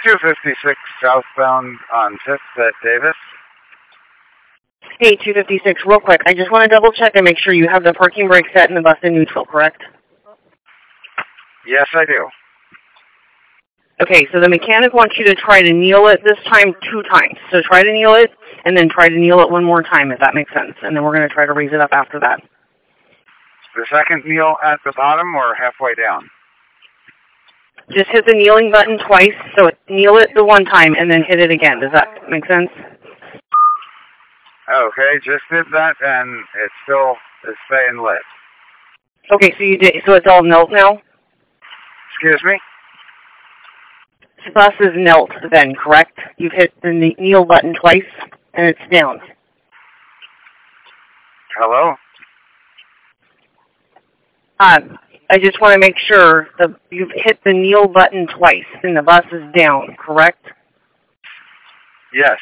256 southbound on 5th at Davis. Hey, 256, real quick. I just want to double check and make sure you have the parking brake set and the bus in neutral, correct? Yes, I do. Okay, so the mechanic wants you to try to kneel it this time 2 times. So try to kneel it, and then try to kneel it 1 more time, if that makes sense. And then we're going to try to raise it up after that. The second kneel at the bottom or halfway down? Just hit the kneeling button twice, so kneel it the 1 time, and then hit it again. Does that make sense? Okay, just did that, and it still is staying lit. Okay, so you did. So it's all knelt now? Excuse me? The bus is knelt then, correct? You've hit the kneel button twice, and it's down. Hello? I just want to make sure that you've hit the kneel button twice, and the bus is down, correct? Yes.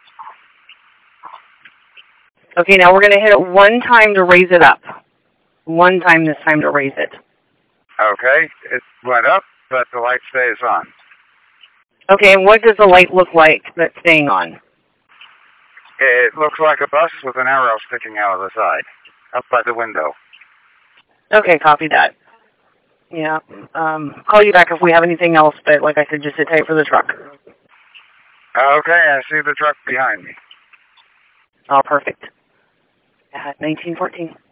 Okay, now we're going to hit it 1 time to raise it up. 1 time this time to raise it. Okay, it went up, but the light stays on. Okay, and what does the light look like that's staying on? It looks like a bus with an arrow sticking out of the side, up by the window. Okay, copy that. Yeah, call you back if we have anything else, but like I said, just sit tight for the truck. Okay, I see the truck behind me. Oh, perfect. 1914.